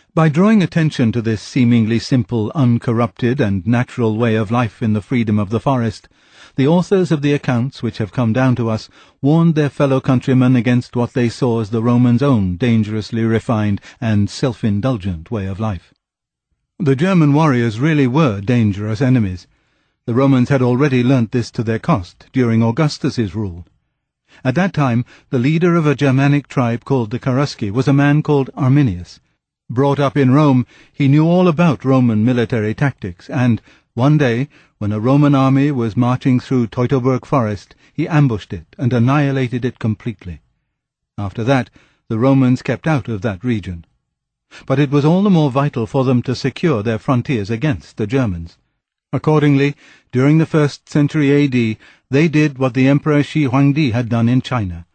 By drawing attention to this seemingly simple, uncorrupted and natural way of life in the freedom of the forest, the authors of the accounts which have come down to us warned their fellow countrymen against what they saw as the Romans' own dangerously refined and self-indulgent way of life. The German warriors really were dangerous enemies. The Romans had already learnt this to their cost during Augustus's rule. At that time, the leader of a Germanic tribe called the Cherusci was a man called Arminius. Brought up in Rome, he knew all about Roman military tactics, and one day, when a Roman army was marching through Teutoburg forest, he ambushed it and annihilated it completely. After that, the Romans kept out of that region. But it was all the more vital for them to secure their frontiers against the Germans. Accordingly, during the 1st century AD, they did what the Emperor Shi Huangdi had done in China.